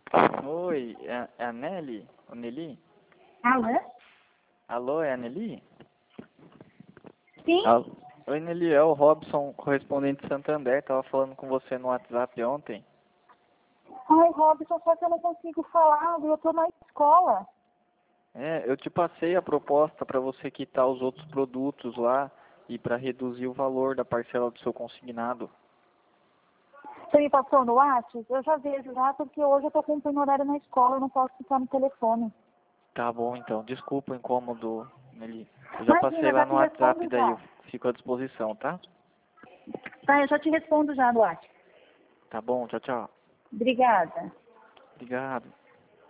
Oi, é a Nelly? O Nelly? Alô? Alô, é a Nelly? Sim? Oi, Nelly, é o Robson, correspondente de Santander. Tava falando com você no WhatsApp ontem. Ai, Robson, só que eu não consigo falar, eu tô na escola. Eu te passei a proposta para você quitar os outros produtos lá e para reduzir o valor da parcela do seu consignado. Você me passou no WhatsApp? Eu já vejo já, porque hoje eu tô cumprindo horário na escola, eu não posso ficar no telefone. Tá bom, então. Desculpa o incômodo, Nelly. Eu já passei Imagina, eu lá já no te WhatsApp, respondo daí eu já. fico à disposição, tá? Tá, eu já te respondo já no WhatsApp. Tá bom, tchau, tchau. Obrigada. Obrigado.